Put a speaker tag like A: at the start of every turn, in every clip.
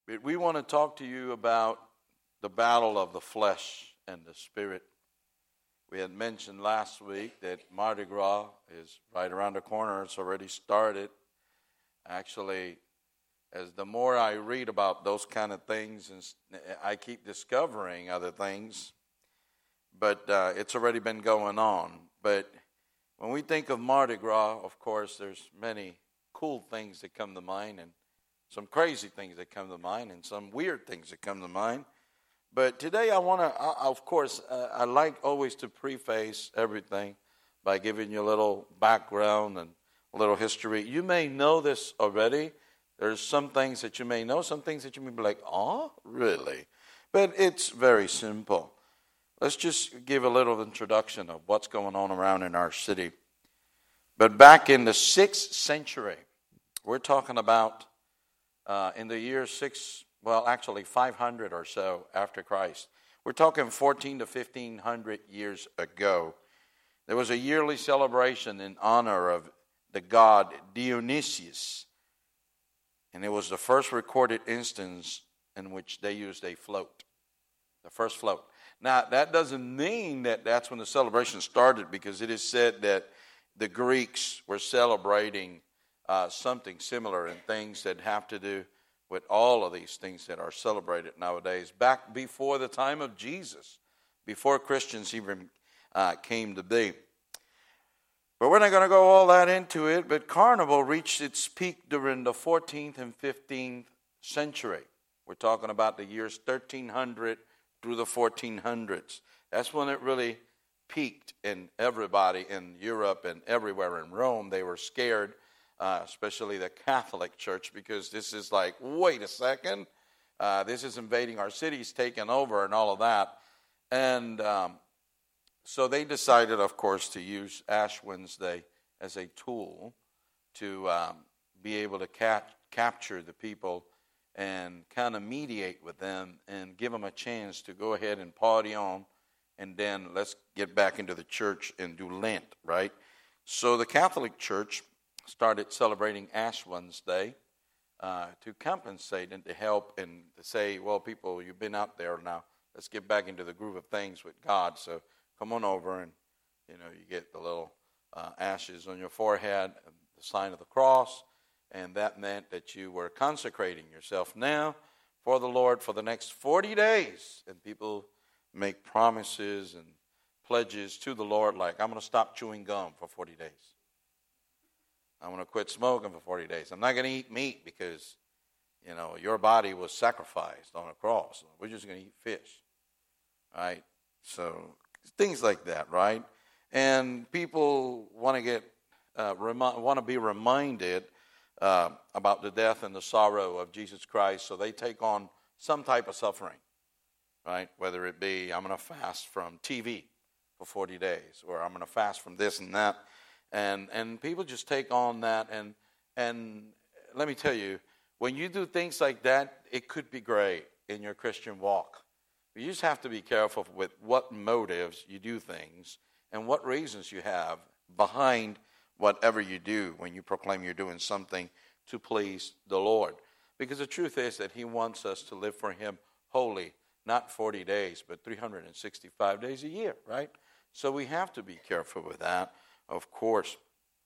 A: But we want to talk to you about the battle of the flesh and the spirit. We had mentioned last week that Mardi Gras is right around the corner. It's already started. Actually, as the more I read about those kind of things, and I keep discovering other things, but it's already been going on. But when we think of Mardi Gras, of course, there's many cool things that come to mind, and some crazy things that come to mind, and some weird things that come to mind. But today I want to, of course, I like always to preface everything by giving you a little background and a little history. You may know this already. There's some things that you may know, some things that you may be like, oh, really? But it's very simple. Let's just give a little introduction of what's going on around in our city. But back in the 6th century, we're talking about in the year 500 or so after Christ. We're talking 14 to 1500 years ago. There was a yearly celebration in honor of the god Dionysius. And it was the first recorded instance in which they used a float. The first float. Now, that doesn't mean that that's when the celebration started, because it is said that the Greeks were celebrating something similar, and things that have to do with all of these things that are celebrated nowadays, back before the time of Jesus, before Christians even came to be. But we're not going to go all that into it, but Carnival reached its peak during the 14th and 15th century. We're talking about the years 1300 through the 1400s. That's when it really peaked, in everybody in Europe and everywhere in Rome. They were scared, especially the Catholic Church, because this is like, wait a second, this is invading our cities, taking over and all of that. And so they decided, of course, to use Ash Wednesday as a tool to be able to capture the people and kind of mediate with them and give them a chance to go ahead and party on, and then let's get back into the church and do Lent, right? So the Catholic Church started celebrating Ash Wednesday to compensate and to help and to say, well, people, you've been out there now. Let's get back into the groove of things with God. So come on over, and you get the little ashes on your forehead, the sign of the cross, and that meant that you were consecrating yourself now for the Lord for the next 40 days. And people make promises and pledges to the Lord, like, I'm going to stop chewing gum for 40 days. I'm going to quit smoking for 40 days. I'm not going to eat meat because, your body was sacrificed on a cross. We're just going to eat fish, right? So things like that, right? And people want to get want to be reminded about the death and the sorrow of Jesus Christ, so they take on some type of suffering, right? Whether it be, I'm going to fast from TV for 40 days, or I'm going to fast from this and that. And people just take on that, and let me tell you, when you do things like that, it could be great in your Christian walk. You just have to be careful with what motives you do things and what reasons you have behind whatever you do when you proclaim you're doing something to please the Lord. Because the truth is that He wants us to live for Him wholly, not 40 days, but 365 days a year, right? So we have to be careful with that, of course.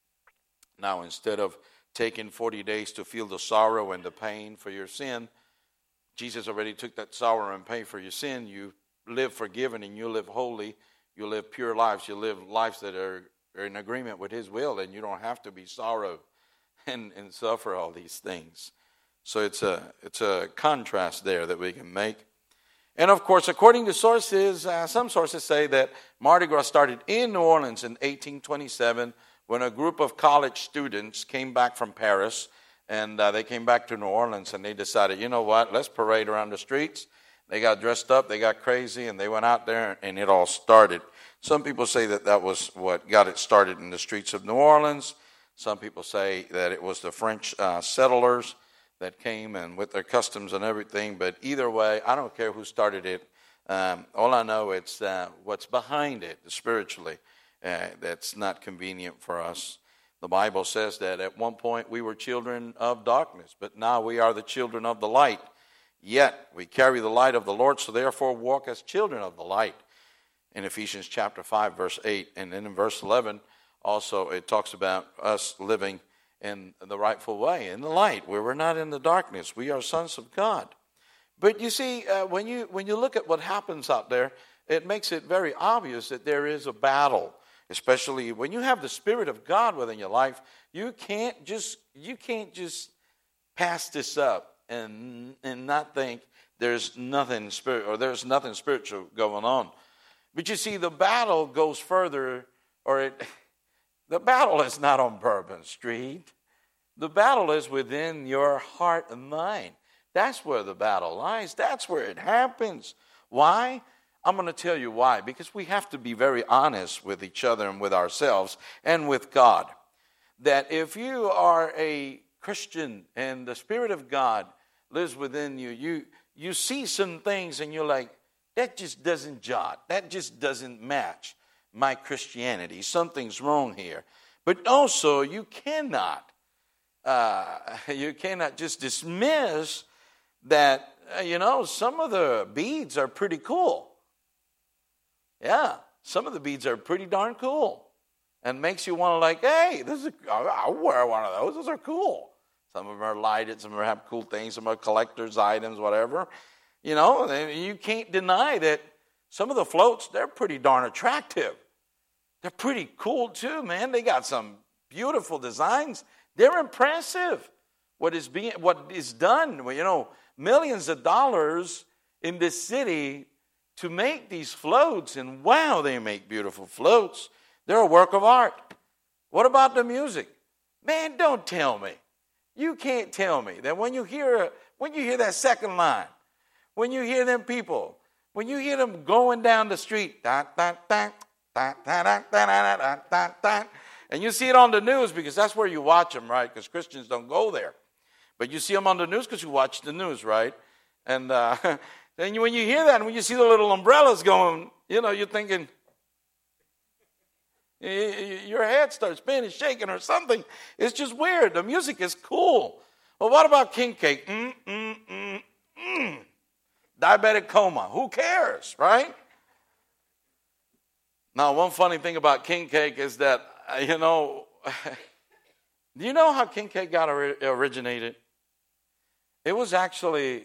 A: Now, instead of taking 40 days to feel the sorrow and the pain for your sin, Jesus already took that sorrow and pain for your sin. You live forgiven and you live holy. You live pure lives. You live lives that are in agreement with His will, and you don't have to be sorrow and suffer all these things. So it's a contrast there that we can make. And of course, according to sources, some sources say that Mardi Gras started in New Orleans in 1827 when a group of college students came back from Paris, and they came back to New Orleans, and they decided, you know what, let's parade around the streets. They got dressed up, they got crazy, and they went out there, and it all started. Some people say that that was what got it started in the streets of New Orleans. Some people say that it was the French settlers that came and with their customs and everything. But either way, I don't care who started it. All I know it's what's behind it spiritually that's not convenient for us. The Bible says that at one point we were children of darkness, but now we are the children of the light. Yet we carry the light of the Lord, so therefore walk as children of the light. In Ephesians chapter 5, verse 8. And then in verse 11, also it talks about us living in the rightful way, in the light, where we're not in the darkness. We are sons of God. But you see, when you look at what happens out there, it makes it very obvious that there is a battle. Especially when you have the Spirit of God within your life, you can't just pass this up and not think there's nothing spiritual going on. But you see, the battle goes further, the battle is not on Bourbon Street. The battle is within your heart and mind. That's where the battle lies. That's where it happens. Why? I'm going to tell you why. Because we have to be very honest with each other and with ourselves and with God. That if you are a Christian and the Spirit of God lives within you, you see some things and you're like, that just doesn't jive. That just doesn't match my Christianity. Something's wrong here. But also, you cannot just dismiss that, some of the beads are pretty cool. Yeah, some of the beads are pretty darn cool. And makes you want to hey, I'll wear one of those. Those are cool. Some of them are lighted. Some of them have cool things. Some are collector's items, whatever. You can't deny that some of the floats, they're pretty darn attractive. They're pretty cool too, man. They got some beautiful designs. They're impressive. What is done, millions of dollars in this city to make these floats, and wow, they make beautiful floats. They're a work of art. What about the music? Man, don't tell me. You can't tell me that when you hear that second line, when you hear them people, when you hear them going down the street, and you see it on the news because that's where you watch them, right? Because Christians don't go there. But you see them on the news because you watch the news, right? And then when you hear that and when you see the little umbrellas going, you're thinking, your head starts spinning, shaking or something. It's just weird. The music is cool. Well, what about king cake? Diabetic coma. Who cares, right? Now, one funny thing about king cake is that, do you know how king cake got originated? It was actually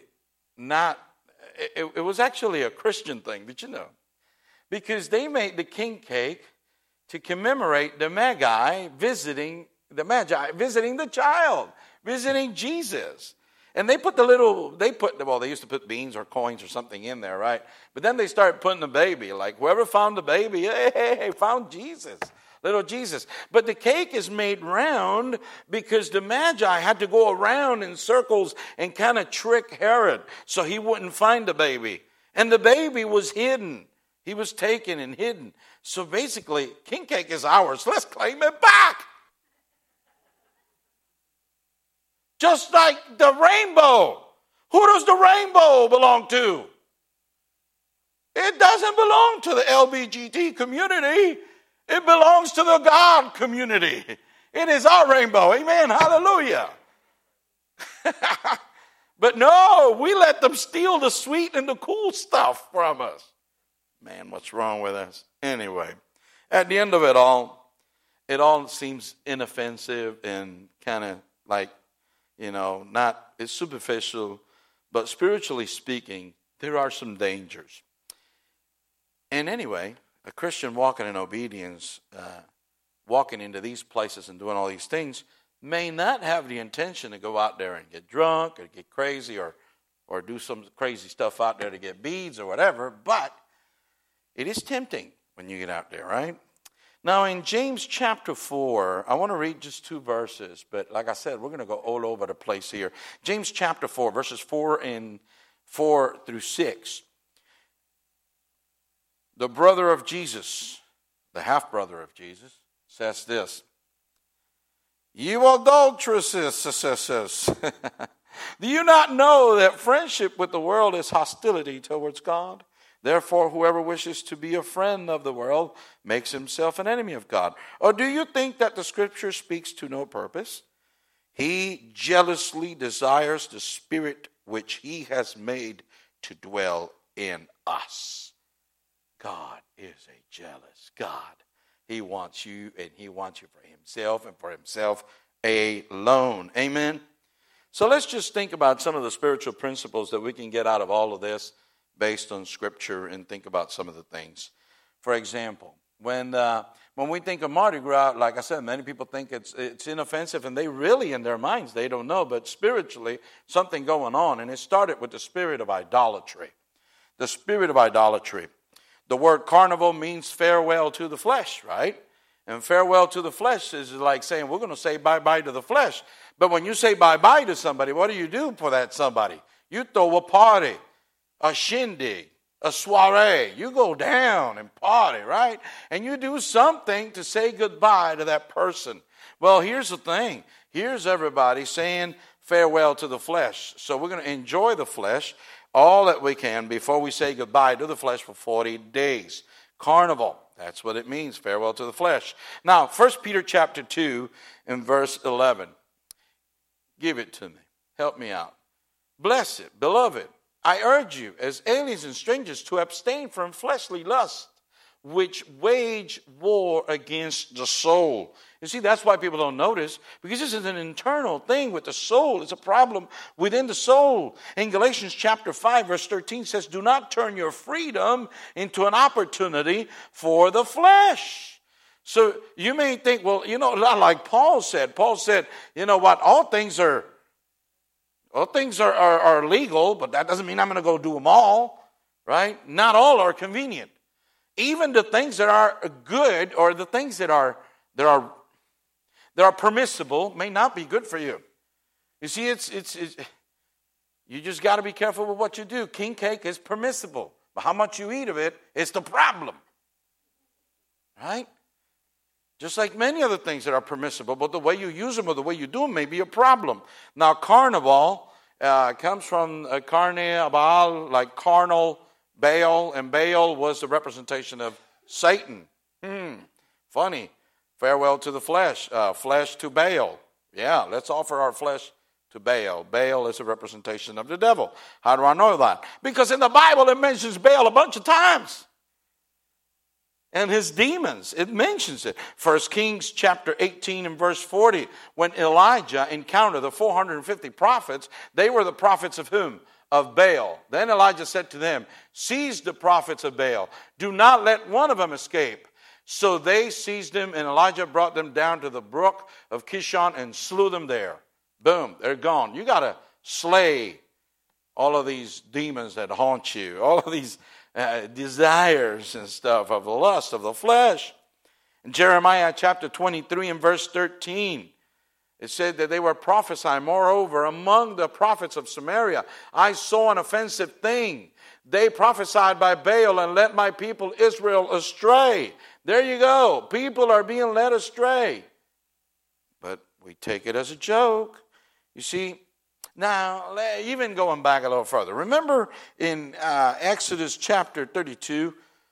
A: it was actually a Christian thing. Did you know? Because they made the king cake to commemorate the Magi visiting the child, visiting Jesus. And they used to put beans or coins or something in there, right? But then they started putting the baby, like whoever found the baby, hey, found Jesus, little Jesus. But the cake is made round because the Magi had to go around in circles and kind of trick Herod so he wouldn't find the baby. And the baby was hidden. He was taken and hidden. So basically, king cake is ours. Let's claim it back. Just like the rainbow. Who does the rainbow belong to? It doesn't belong to the LGBT community. It belongs to the God community. It is our rainbow. Amen. Hallelujah. But no, we let them steal the sweet and the cool stuff from us. Man, what's wrong with us? Anyway, at the end of it all seems inoffensive and kind of like, it's superficial, but spiritually speaking, there are some dangers. And anyway, a Christian walking in obedience, walking into these places and doing all these things, may not have the intention to go out there and get drunk or get crazy or do some crazy stuff out there to get beads or whatever, but it is tempting when you get out there, right? Now, in James chapter 4, I want to read just 2 verses, but like I said, we're going to go all over the place here. James chapter 4, verses 4 through 6. The brother of Jesus, the half-brother of Jesus, says this: "You adulteresses, do you not know that friendship with the world is hostility towards God? Therefore, whoever wishes to be a friend of the world makes himself an enemy of God. Or do you think that the Scripture speaks to no purpose? He jealously desires the Spirit which he has made to dwell in us. God is a jealous God. He wants you, and he wants you for himself and for himself alone. Amen? So let's just think about some of the spiritual principles that we can get out of all of this based on Scripture, and think about some of the things. For example, when we think of Mardi Gras, like I said, many people think it's inoffensive, and they really, in their minds, they don't know, but spiritually, something going on, and it started with the spirit of idolatry. The spirit of idolatry. The word carnival means farewell to the flesh, right? And farewell to the flesh is like saying, we're going to say bye-bye to the flesh. But when you say bye-bye to somebody, what do you do for that somebody? You throw a party, a shindig, a soiree. You go down and party, right? And you do something to say goodbye to that person. Well, here's the thing. Here's everybody saying farewell to the flesh. So we're going to enjoy the flesh all that we can before we say goodbye to the flesh for 40 days. Carnival, that's what it means, farewell to the flesh. Now, 1 Peter chapter 2 and verse 11. Give it to me. Help me out. Blessed, beloved, I urge you, as aliens and strangers, to abstain from fleshly lust, which wage war against the soul. You see, that's why people don't notice, because this is an internal thing with the soul. It's a problem within the soul. In Galatians chapter 5, verse 13 says, do not turn your freedom into an opportunity for the flesh. So you may think, well, like Paul said. Paul said, you know what, all things are legal, but that doesn't mean I'm going to go do them all, right? Not all are convenient. Even the things that are good, or the things that are permissible, may not be good for you. You see, it's you just got to be careful with what you do. King cake is permissible, but how much you eat of it is the problem, right? Just like many other things that are permissible, but the way you use them or the way you do them may be a problem. Now, carnival comes from carne, Baal, like carnal, Baal, and Baal was the representation of Satan. Funny. Farewell to the flesh. Flesh to Baal. Yeah, let's offer our flesh to Baal. Baal is a representation of the devil. How do I know that? Because in the Bible it mentions Baal a bunch of times. And his demons, it mentions it. 1 Kings chapter 18 and verse 40, when Elijah encountered the 450 prophets, they were the prophets of whom? Of Baal. Then Elijah said to them, seize the prophets of Baal. Do not let one of them escape. So they seized them, and Elijah brought them down to the brook of Kishon and slew them there. Boom, they're gone. You got to slay all of these demons that haunt you, all of these desires and stuff of the lust of the flesh. In Jeremiah chapter 23 and verse 13, it said that they were prophesying. Moreover, among the prophets of Samaria, I saw an offensive thing. They prophesied by Baal and led my people Israel astray. There you go. People are being led astray. But we take it as a joke. You see, now, even going back a little further. Remember in Exodus chapter 32,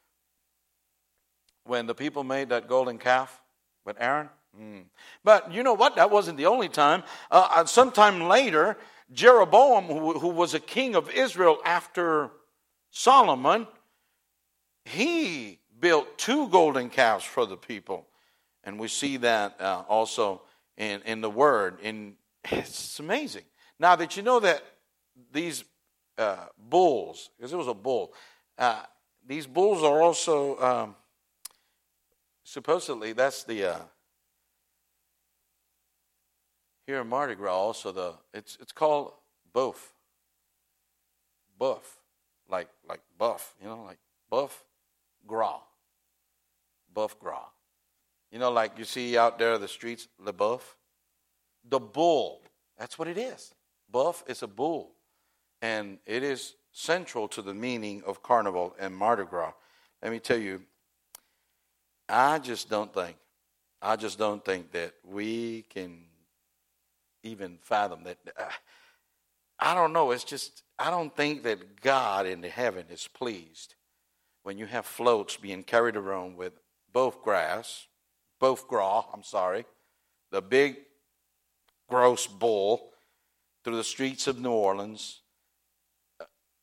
A: when the people made that golden calf with Aaron? But you know what? That wasn't the only time. Sometime later, Jeroboam, who was a king of Israel after Solomon, he built 2 golden calves for the people. And we see that also in the Word. It's amazing. Now, that you know that these bulls, because it was a bull, these bulls are also, supposedly, that's the, here in Mardi Gras also, it's called buff, like buff, like buff gras. You know, like you see out there in the streets, the buff. The bull, that's what it is. Buff is a bull. And it is central to the meaning of carnival and Mardi Gras. Let me tell you, I just don't think that we can even fathom that. I don't know. It's just, I don't think that God in the heaven is pleased when you have floats being carried around with the big gross bull through the streets of New Orleans,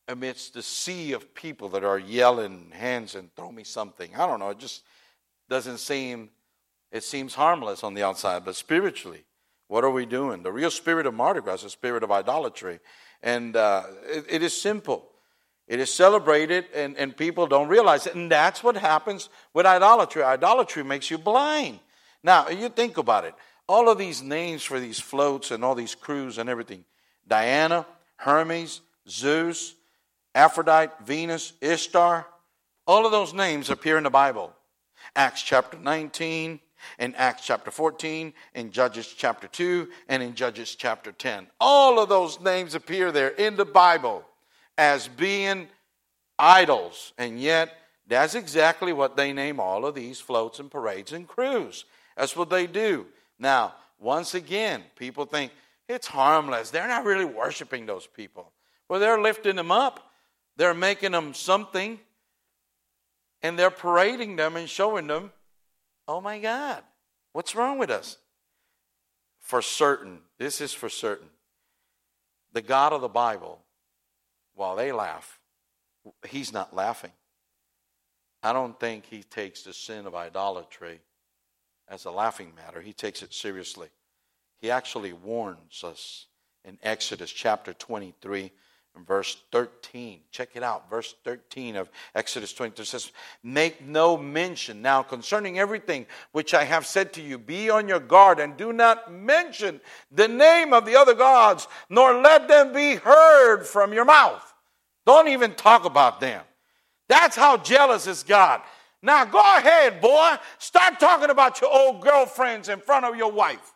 A: amidst the sea of people that are yelling hands and throw me something. I don't know. It just doesn't seem, it seems harmless on the outside. But spiritually, what are we doing? The real spirit of Mardi Gras is a spirit of idolatry. And it is simple. It is celebrated, and people don't realize it. And that's what happens with idolatry. Idolatry makes you blind. Now, you think about it. All of these names for these floats and all these crews and everything. Diana, Hermes, Zeus, Aphrodite, Venus, Ishtar. All of those names appear in the Bible. Acts chapter 19, in Acts chapter 14, in Judges chapter 2, and in Judges chapter 10. All of those names appear there in the Bible as being idols. And yet, that's exactly what they name all of these floats and parades and crews. That's what they do. Now, once again, people think it's harmless. They're not really worshiping those people. Well, they're lifting them up. They're making them something. And they're parading them and showing them, oh my God, what's wrong with us? For certain, this is for certain. The God of the Bible, while they laugh, he's not laughing. I don't think he takes the sin of idolatry as a laughing matter. He takes it seriously. He actually warns us in Exodus chapter 23 and verse 13. Check it out. Verse 13 of Exodus 23 says, make no mention now concerning everything which I have said to you. Be on your guard and do not mention the name of the other gods, nor let them be heard from your mouth. Don't even talk about them. That's how jealous is God. Now go ahead, boy. Start talking about your old girlfriends in front of your wife.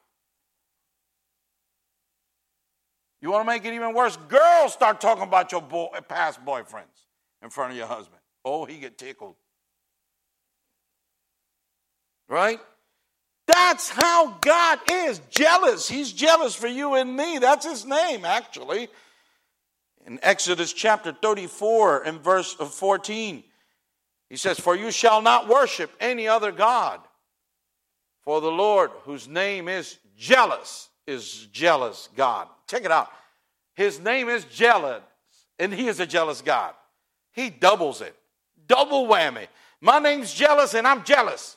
A: You want to make it even worse? Girls start talking about your past boyfriends in front of your husband. Oh, he get tickled. Right? That's how God is. Jealous. He's jealous for you and me. That's his name, actually. In Exodus chapter 34 and verse 14, he says, for you shall not worship any other God. For the Lord, whose name is jealous God. Check it out. His name is jealous, and he is a jealous God. He doubles it. Double whammy. My name's jealous, and I'm jealous.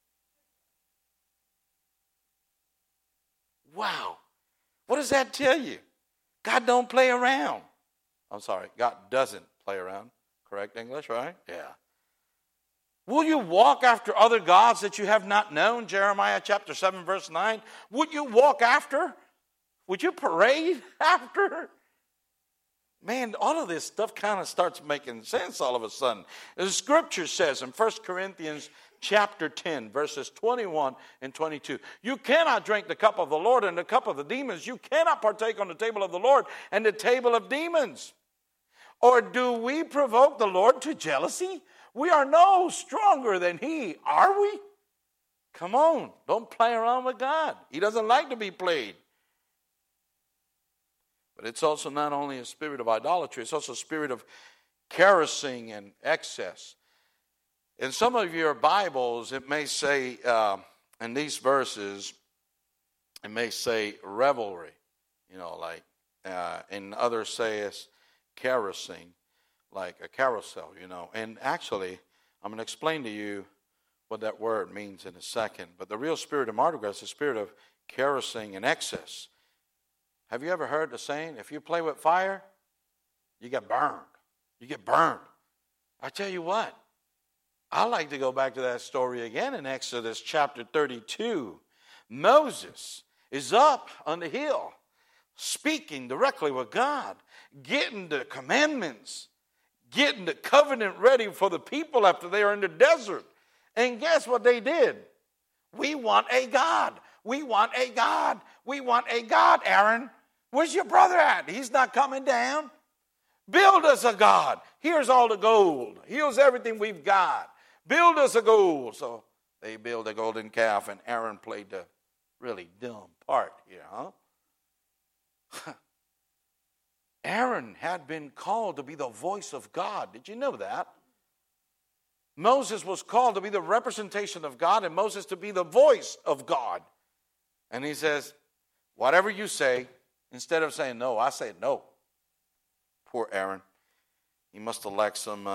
A: Wow. What does that tell you? God don't play around. I'm sorry, God doesn't play around. Correct English, right? Yeah. Will you walk after other gods that you have not known? Jeremiah chapter 7 verse 9. Would you walk after? Would you parade after? Man, all of this stuff kind of starts making sense all of a sudden. The scripture says in 1 Corinthians chapter 10, verses 21 and 22, you cannot drink the cup of the Lord and the cup of the demons. You cannot partake on the table of the Lord and the table of demons. Or do we provoke the Lord to jealousy? We are no stronger than he, are we? Come on, don't play around with God. He doesn't like to be played. But it's also not only a spirit of idolatry, it's also a spirit of carousing and excess. In some of your Bibles, it may say, in these verses, it may say revelry, like in others say it's carousing, like a carousel, And actually, I'm going to explain to you what that word means in a second. But the real spirit of Mardi Gras is the spirit of carousing and excess. Have you ever heard the saying, if you play with fire, you get burned. You get burned. I tell you what, I like to go back to that story again in Exodus chapter 32. Moses is up on the hill, speaking directly with God, getting the commandments, getting the covenant ready for the people after they are in the desert. And guess what they did? We want a God. We want a God. We want a God, Aaron. Where's your brother at? He's not coming down. Build us a God. Here's all the gold. Here's everything we've got. Build us a gold. So they built a golden calf, and Aaron played the really dumb part here, huh? Aaron had been called to be the voice of God. Did you know that? Moses was called to be the representation of God, and Moses to be the voice of God. And he says, whatever you say, instead of saying no, I say no. Poor Aaron. He must have lacked some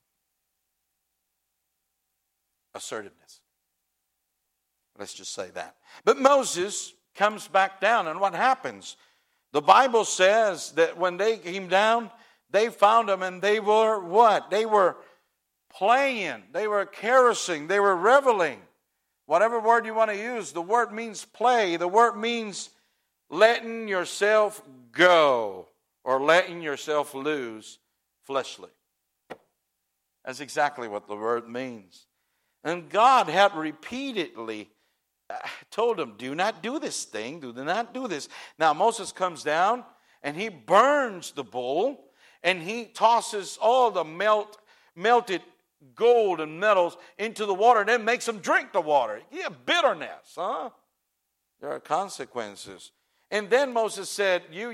A: assertiveness. Let's just say that. But Moses comes back down, and what happens? The Bible says that when they came down, they found him, and they were what? They were playing. They were carousing. They were reveling. Whatever word you want to use, the word means play. The word means letting yourself go or letting yourself loose fleshly. That's exactly what the word means. And God had repeatedly told him, do not do this thing. Do not do this. Now Moses comes down and he burns the bull and he tosses all the melted gold and metals into the water and then makes them drink the water. Yeah, bitterness, huh? There are consequences. And then Moses said, you,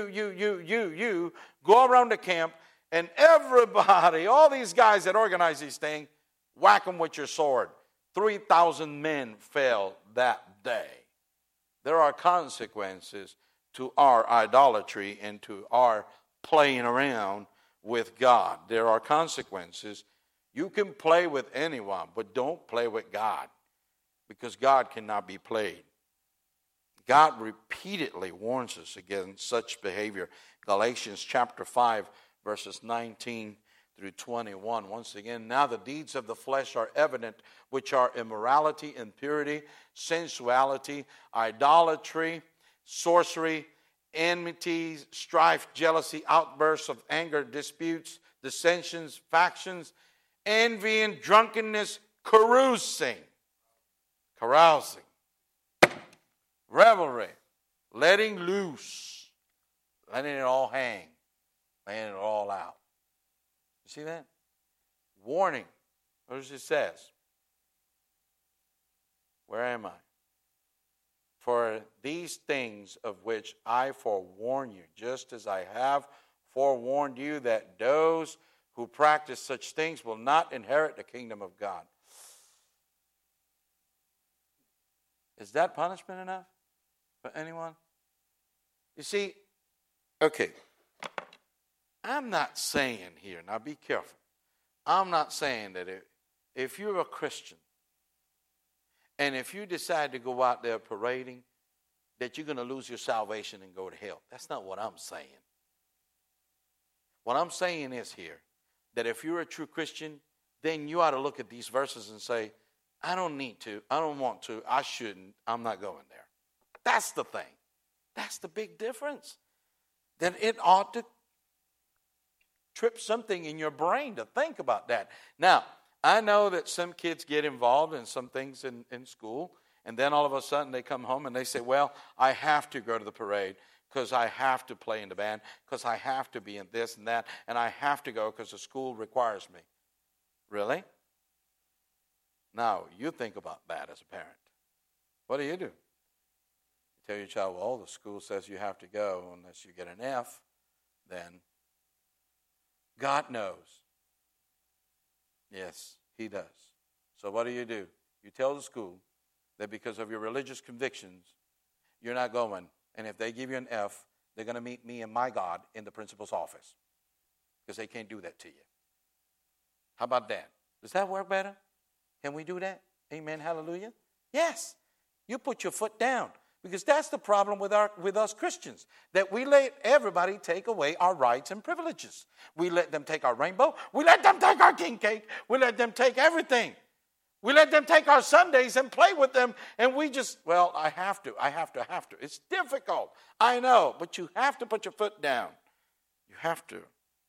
A: go around the camp and everybody, all these guys that organize these things, whack them with your sword. 3,000 men fell that day. There are consequences to our idolatry and to our playing around with God. There are consequences. You can play with anyone, but don't play with God, because God cannot be played. God repeatedly warns us against such behavior. Galatians chapter 5, verses 19 through 21. Once again, now the deeds of the flesh are evident, which are immorality, impurity, sensuality, idolatry, sorcery, enmities, strife, jealousy, outbursts of anger, disputes, dissensions, factions, envying, drunkenness, carousing, revelry, letting loose, letting it all hang, laying it all out. You see that? Warning. Notice it says, where am I? For these things of which I forewarn you, just as I have forewarned you, that those who practice such things will not inherit the kingdom of God. Is that punishment enough for anyone? You see, okay, I'm not saying here, now be careful, I'm not saying that if you're a Christian and if you decide to go out there parading, that you're going to lose your salvation and go to hell. That's not what I'm saying. What I'm saying is here, that if you're a true Christian, then you ought to look at these verses and say, I don't need to, I don't want to, I shouldn't, I'm not going there. That's the thing. That's the big difference. Then it ought to trip something in your brain to think about that. Now, I know that some kids get involved in some things in school, and then all of a sudden they come home and they say, well, I have to go to the parade because I have to play in the band, because I have to be in this and that, and I have to go because the school requires me. Really? Now, you think about that as a parent. What do? You tell your child, well, the school says you have to go unless you get an F, then God knows. Yes, he does. So what do? You tell the school that because of your religious convictions, you're not going. And if they give you an F, they're going to meet me and my God in the principal's office, because they can't do that to you. How about that? Does that work better? Can we do that? Amen, hallelujah. Yes, you put your foot down, because that's the problem with us Christians, that we let everybody take away our rights and privileges. We let them take our rainbow. We let them take our king cake. We let them take everything. We let them take our Sundays and play with them, and we just, well, I have to. It's difficult, I know, but you have to put your foot down. You have to.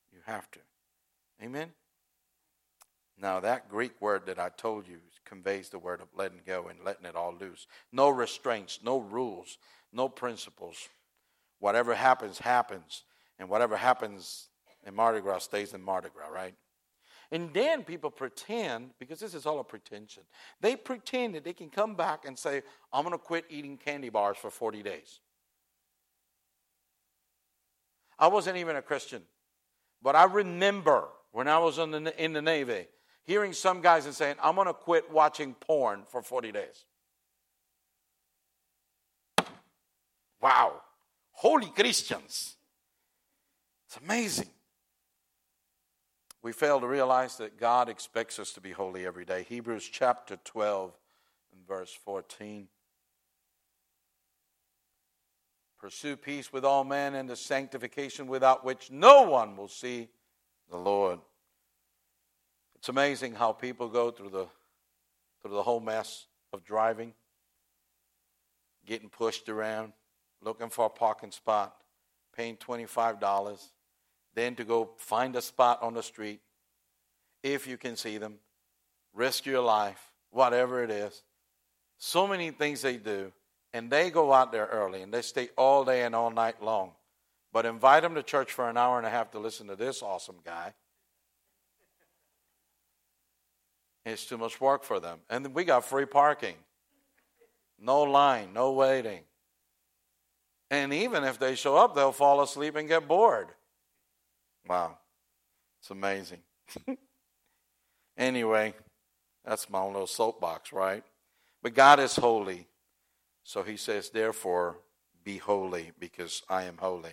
A: Amen? Now, that Greek word that I told you conveys the word of letting go and letting it all loose. No restraints, no rules, no principles. Whatever happens, happens. And whatever happens in Mardi Gras stays in Mardi Gras, right? And then people pretend, because this is all a pretension, they pretend that they can come back and say, I'm going to quit eating candy bars for 40 days. I wasn't even a Christian, but I remember when I was in the Navy, hearing some guys and saying, I'm going to quit watching porn for 40 days. Wow. Holy Christians. It's amazing. we fail to realize that God expects us to be holy every day. Hebrews chapter 12 and verse 14. Pursue peace with all men and the sanctification without which no one will see the Lord. It's amazing how people go through the whole mess of driving, getting pushed around, looking for a parking spot, paying $25, then to go find a spot on the street, if you can see them, risk your life, whatever it is. So many things they do, and they go out there early, and they stay all day and all night long. But invite them to church for an hour and a half to listen to this awesome guy. It's too much work for them. And we got free parking. No line, no waiting. And even if they show up, they'll fall asleep and get bored. Wow. It's amazing. Anyway, that's my own little soapbox, right? But God is holy. So he says, therefore, be holy because I am holy.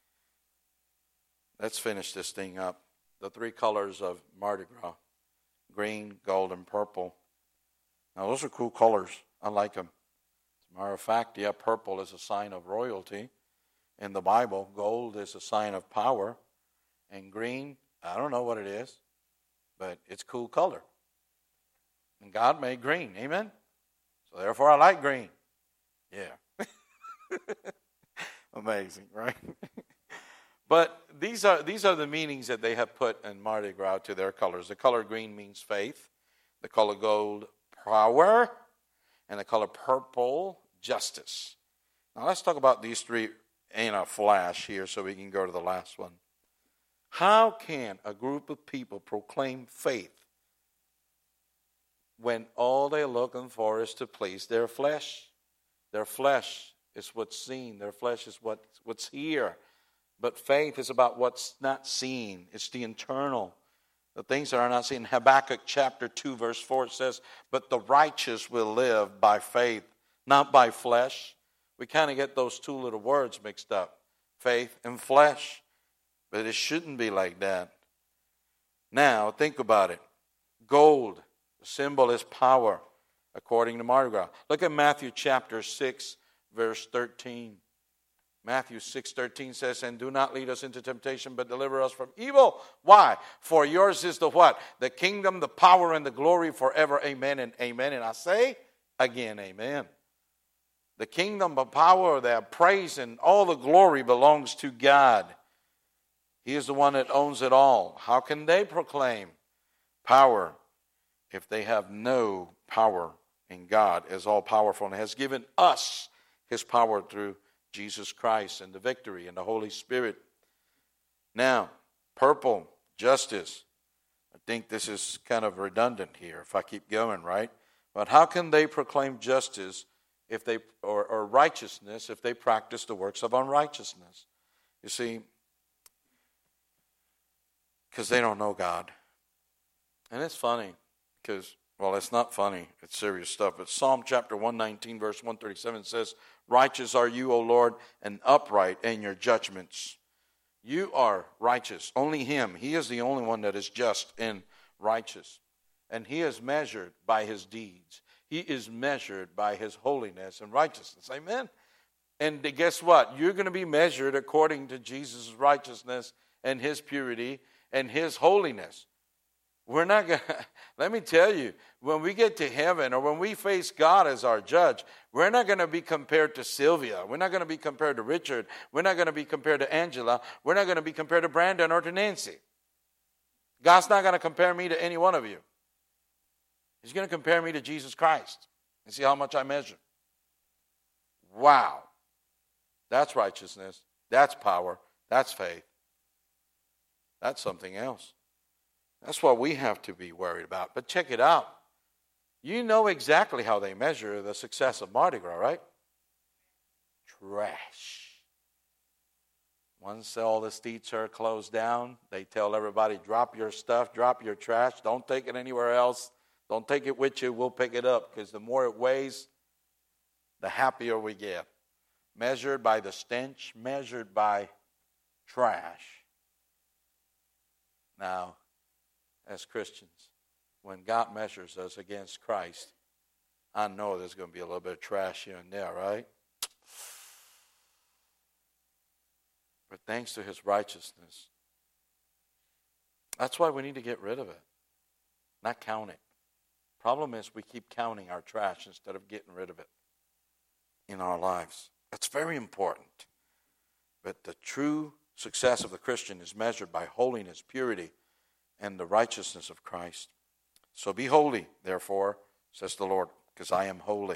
A: Let's finish this thing up. The three colors of Mardi Gras. Green, gold, and purple. Now, those are cool colors. I like them. As a matter of fact, yeah, purple is a sign of royalty in the Bible. Gold is a sign of power. And green, I don't know what it is, but it's a cool color. And God made green. Amen? So therefore, I like green. Yeah. Amazing, right? But these are the meanings that they have put in Mardi Gras to their colors. The color green means faith. The color gold, power. And the color purple, justice. Now let's talk about these three in a flash here so we can go to the last one. How can a group of people proclaim faith when all they're looking for is to please their flesh? Their flesh is what's seen. Their flesh is what's here. But faith is about what's not seen. It's the internal. The things that are not seen. Habakkuk chapter 2 verse 4 says, but the righteous will live by faith, not by flesh. We kind of get those two little words mixed up. Faith and flesh. But it shouldn't be like that. Now, think about it. Gold, the symbol is power, according to Mardi Gras. Look at Matthew chapter 6 verse 13. Matthew 6:13 says, and do not lead us into temptation, but deliver us from evil. Why? For yours is the what? The kingdom, the power, and the glory forever. Amen and amen. And I say again, amen. The kingdom, the power, the praise, and all the glory belongs to God. He is the one that owns it all. How can they proclaim power if they have no power in God as all-powerful and has given us his power through Jesus Christ and the victory and the Holy Spirit? Now, purple, justice. I think this is kind of redundant here if I keep going, right? But how can they proclaim justice if they or righteousness if they practice the works of unrighteousness? You see, because they don't know God. And it's funny because, well, it's not funny. It's serious stuff. But Psalm chapter 119 verse 137 says, righteous are you, O Lord, and upright in your judgments. You are righteous. Only him. He is the only one that is just and righteous. And he is measured by his deeds. He is measured by his holiness and righteousness. Amen? And guess what? You're going to be measured according to Jesus' righteousness and his purity and his holiness. We're not going to, let me tell you, when we get to heaven or when we face God as our judge, we're not going to be compared to Sylvia. We're not going to be compared to Richard. We're not going to be compared to Angela. We're not going to be compared to Brandon or to Nancy. God's not going to compare me to any one of you. He's going to compare me to Jesus Christ and see how much I measure. Wow. That's righteousness. That's power. That's faith. That's something else. That's what we have to be worried about. But check it out. You know exactly how they measure the success of Mardi Gras, right? Trash. Once all the streets are closed down, they tell everybody, drop your stuff, drop your trash. Don't take it anywhere else. Don't take it with you. We'll pick it up because the more it weighs, the happier we get. Measured by the stench, measured by trash. Now, as Christians, when God measures us against Christ, I know there's going to be a little bit of trash here and there, right? But thanks to his righteousness, that's why we need to get rid of it, not count it. Problem is we keep counting our trash instead of getting rid of it in our lives. That's very important. But the true success of the Christian is measured by holiness, purity, and the righteousness of Christ. So be holy, therefore, says the Lord, because I am holy.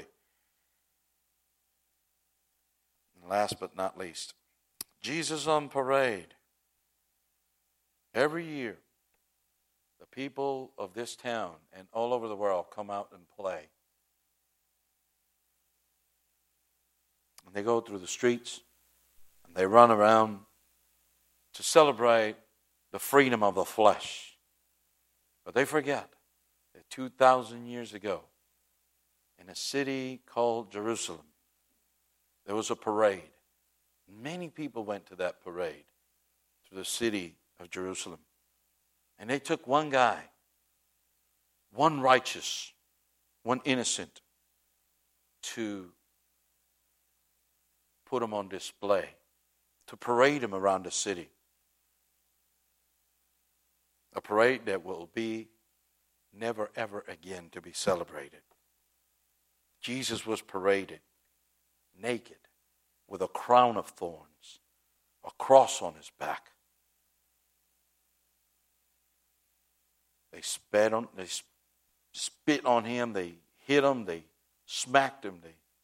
A: And last but not least, Jesus on parade. Every year, the people of this town and all over the world come out and play. And they go through the streets and they run around to celebrate the freedom of the flesh. But they forget that 2,000 years ago, in a city called Jerusalem, there was a parade. Many people went to that parade to the city of Jerusalem. And they took one guy, one righteous, one innocent, to put him on display, to parade him around the city. A parade that will be never ever again to be celebrated. Jesus was paraded naked with a crown of thorns, a cross on his back. They spit on him, they hit him, they smacked him,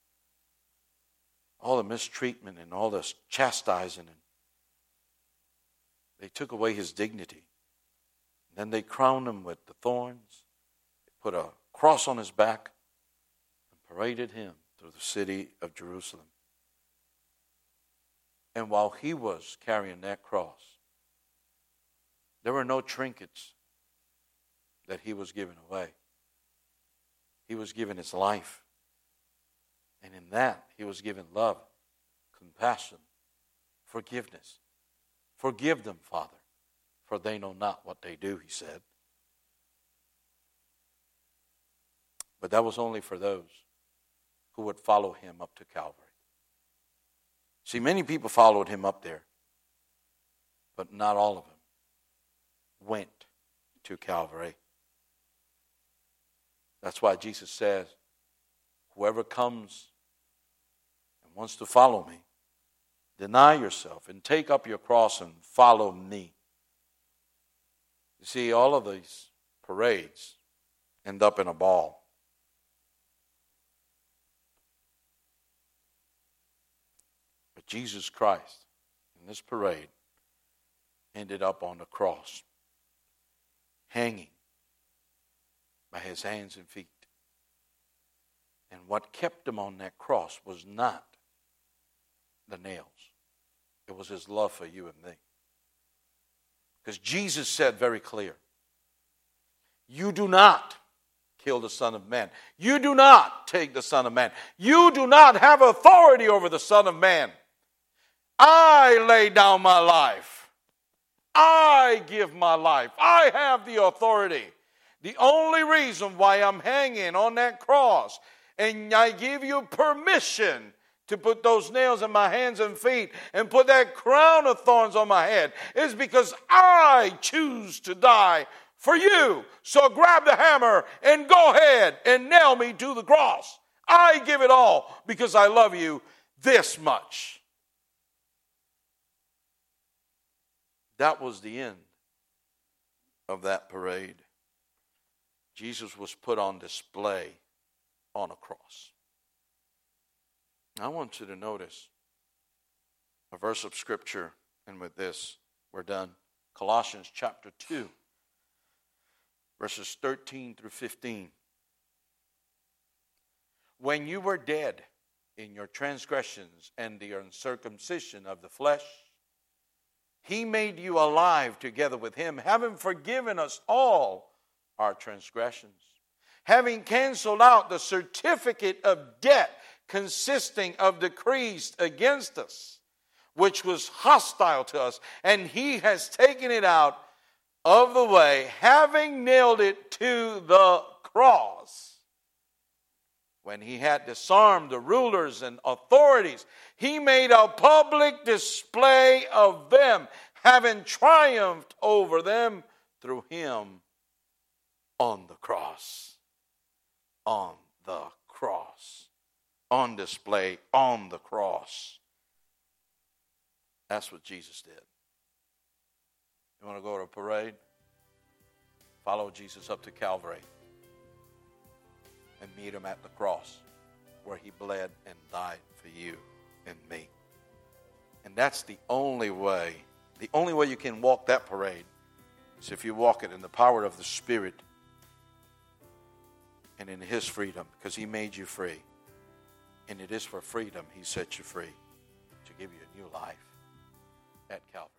A: all the mistreatment and all the chastising. And they took away his dignity. And then they crowned him with the thorns, they put a cross on his back, and paraded him through the city of Jerusalem. And while he was carrying that cross, there were no trinkets that he was giving away. He was giving his life. And in that, he was given love, compassion, forgiveness. Forgive them, Father, for they know not what they do, he said. But that was only for those who would follow him up to Calvary. See, many people followed him up there, but not all of them went to Calvary. That's why Jesus says, whoever comes and wants to follow me, deny yourself and take up your cross and follow me. You see, all of these parades end up in a ball. But Jesus Christ, in this parade, ended up on the cross, hanging by his hands and feet. And what kept him on that cross was not the nails. It was his love for you and me. Because Jesus said very clear, you do not kill the Son of Man. You do not take the Son of Man. You do not have authority over the Son of Man. I lay down my life. I give my life. I have the authority. The only reason why I'm hanging on that cross, and I give you permission to put those nails in my hands and feet and put that crown of thorns on my head, is because I choose to die for you. So grab the hammer and go ahead and nail me to the cross. I give it all because I love you this much. That was the end of that parade. Jesus was put on display on a cross. I want you to notice a verse of Scripture, and with this, we're done. Colossians chapter 2, verses 13 through 15. When you were dead in your transgressions and the uncircumcision of the flesh, he made you alive together with him, having forgiven us all our transgressions, having canceled out the certificate of debt consisting of decrees against us, which was hostile to us, and he has taken it out, of the way, having nailed it to the cross. When he had disarmed the rulers and authorities, he made a public display of them, having triumphed over them through him on the cross. On the cross. On display on the cross. That's what Jesus did. You want to go to a parade? Follow Jesus up to Calvary and meet him at the cross where he bled and died for you and me. And that's the only way. The only way you can walk that parade is if you walk it in the power of the Spirit and in his freedom, because he made you free. And it is for freedom he set you free to give you a new life at Calvary.